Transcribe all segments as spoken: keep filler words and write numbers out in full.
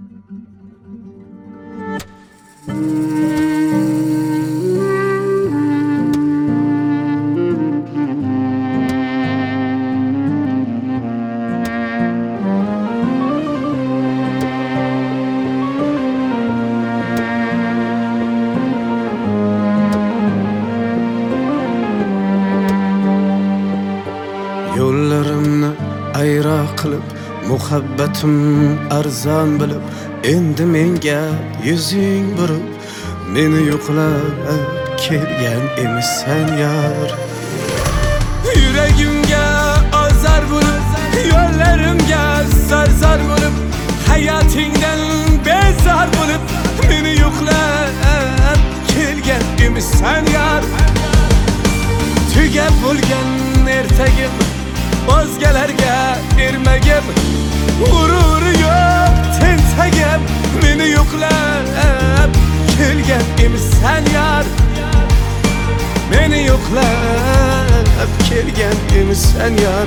Yo'llarimni ayro qilib, muhabbatim arzon bilib, endi menga yuzing burib, meni yo'qlab kelgan emissan yar. Yuragimga ozor bo'lib, yo'llarimga zar-zar bo'lib, hayotingdan bezor bo'lib, meni yo'qlab kelgan emissan yar. Tugab bo'lgan ertagim, o'zgalarga ermagim, g'ururi yo'q tentagim, meni yo'qlab kelgan emissan yar. Meni yo'qlab kelgan emissan yar.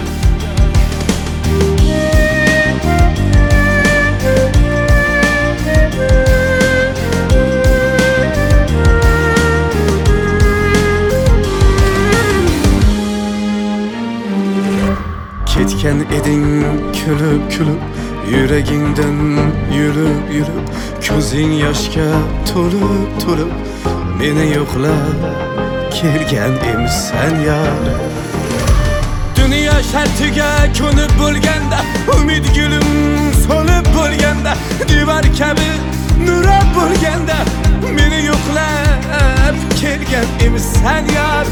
Ketgan eding kulib kulib, yuragingdan yurib yurib, ko'zing yoshga to'lib to'lib, meni yo'qlab kelgan emissan yar. Dunyo shartiga ko'nib bo'lganda, umid gulim so'lib bo'lganda, divar kabi nurab bo'lganda, meni yo'qlab kelgan emissan yar.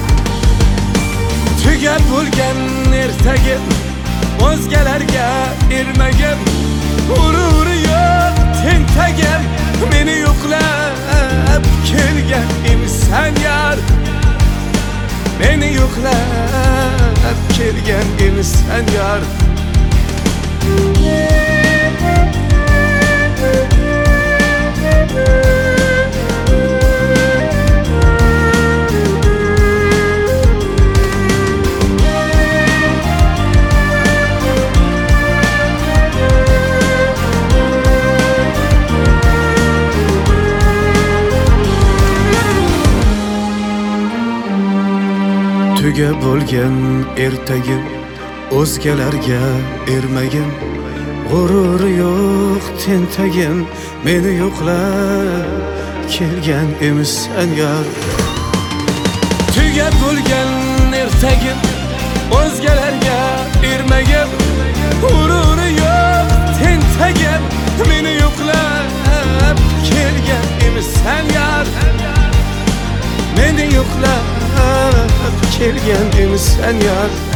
Tugab bo'lgan ertagim, o'zgalarga ermagim, g'ururi yo'q tentagim, meni yo'qlab kelgan emissan yar. Meni yo'qlab kelgan emissan yar. Tugab bo'lgan ertagim, o'zgalarga ermagim, g'ururi yo'q tentagim, meni yo'qlab kelgan emissan yar. Tugab bo'lgan ertagim, o'zgalarga ermagim, g'ururi yo'q tentagim, meni yo'qlab kelgan emissan yar. Meni yo'qlab kelgan emissan yar.